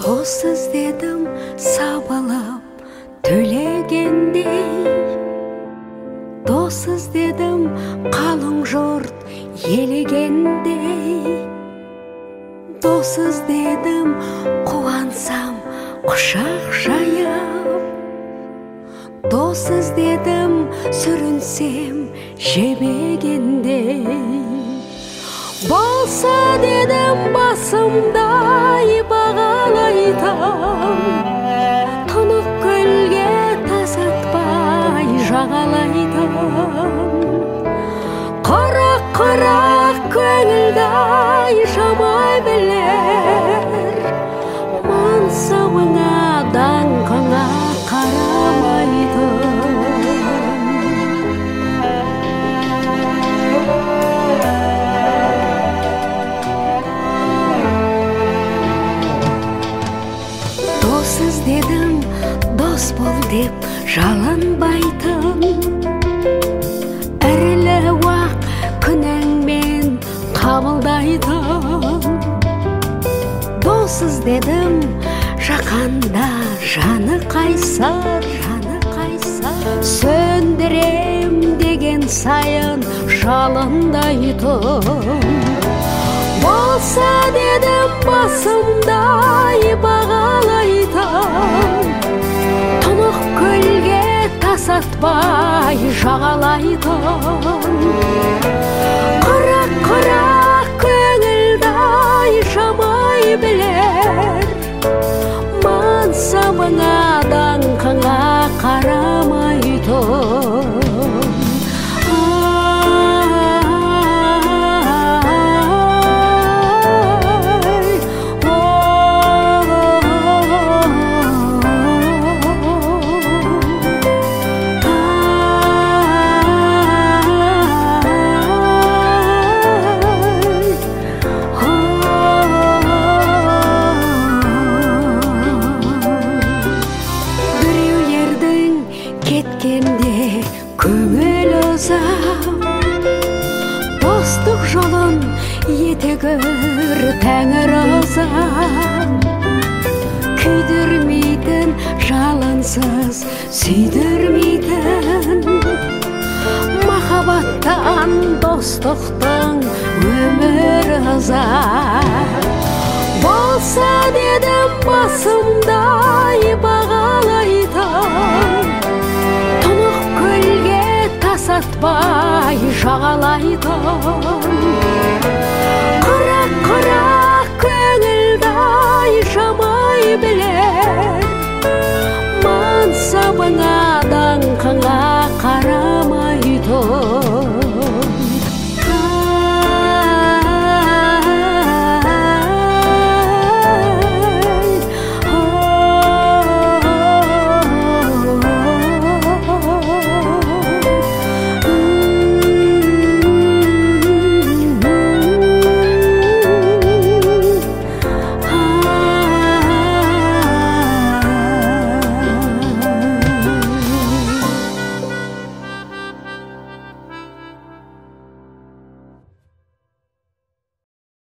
Дос іздедім сабалап төлегендей, дос іздедім қалың жұрт елегендей, дос іздедім қуансам құшақ жаяп, дос іздедім сүрінсем жебегендей. Болса дедім басымдай бағалайтам, тұнық көлге тасатпай жағалайтам. Құрақ көңілдай жамай білер, мансабыңа даңқыңа қарамайтам. Дос іздедім, дос бол деп жалынбайтын, ірілі уақ күнәңмен қабылдайтын. Дос іздедім, жақанда жаны қайсар, сөндірем деген сайын жалындайтын. Болса дедім басымдай бағалайтын, тұнық көлге тасатпай жағалайтын. Құрақ көңілдай жамай білер, мансабыңа даңқыңа қарамайтын. Кеткенде көңіл ұзап, достық жолын етегір тәңір ұзап. Күйдірмейтін, жалынсыз сүйдірмейтін, махаббаттан достықтың өмір ұзап. Болса дедім басымдай бағалайтын, тұнық көлге тасатпай жағалайтын.